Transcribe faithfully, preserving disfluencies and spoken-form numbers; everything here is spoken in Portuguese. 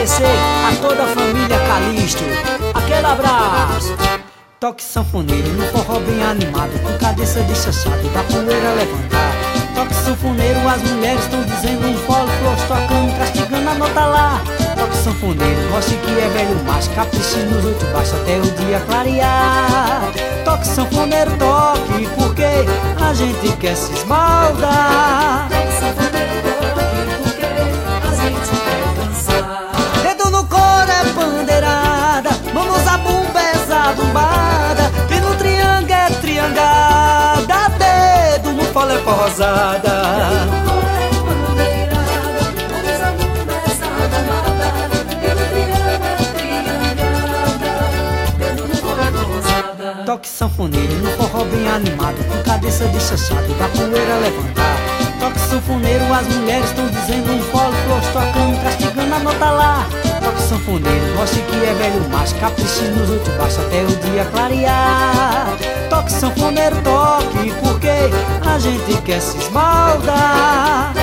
agradecer a toda a família Calixto. Aquele abraço. Toque sanfoneiro no forró bem animado, com cabeça de chachado, da poeira levantar. Toque sanfoneiro, as mulheres estão dizendo um fole, flor tocando, castigando a nota lá. Toque sanfoneiro, goste que é velho macho, capriche nos oito baixos até o dia clarear. Toque sanfoneiro, toque, porque a gente quer se esbaldar. Toque sanfoneiro, toque, porque a gente quer dançar. Dedo no coro é bandeirada, vamos a bumba essa bumbada, e no triângulo é triangada, dedo no fole é forrosada. Toque sanfoneiro no forró bem animado, com cabeça de chachado, da poeira levantar. Toque sanfoneiro, as mulheres estão dizendo um fole, flor tocando, castigando a nota lá. Toque sanfoneiro, goste que é velho macho, capriche nos oito baixos até o dia clarear. Toque sanfoneiro, toque, porque a gente quer se esbaldar.